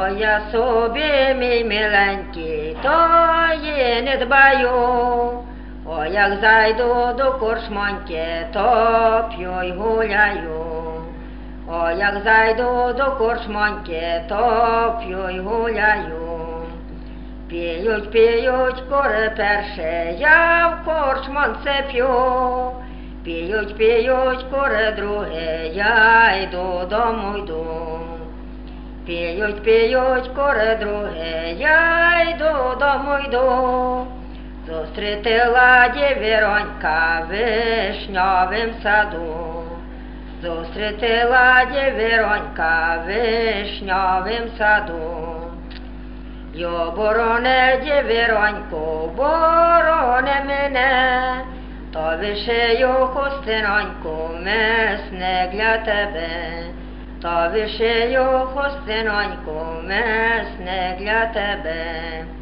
Ой, я собі, мій миленький, тої не дбаю. Ой, як зайду до корчмоньки, то п'ю й гуляю. Ой, як зайду до корчмоньки, то п'ю й гуляю. П'ють, п'ють, кори перше, я в корчмонце п'ю. П'ють, п'ють, кори друге, я йду дому йду. П'ють, п'ють, кори друге, я йду дому йду. Зустрітила дівіронька в вишньовім саду. Зустрітила дівіронька в вишньовім саду. Йо, бороне, дівіроньку, бороне мене, то вишию хустиноньку, месне для тебе. То вишию хустиноньку, месне для тебе.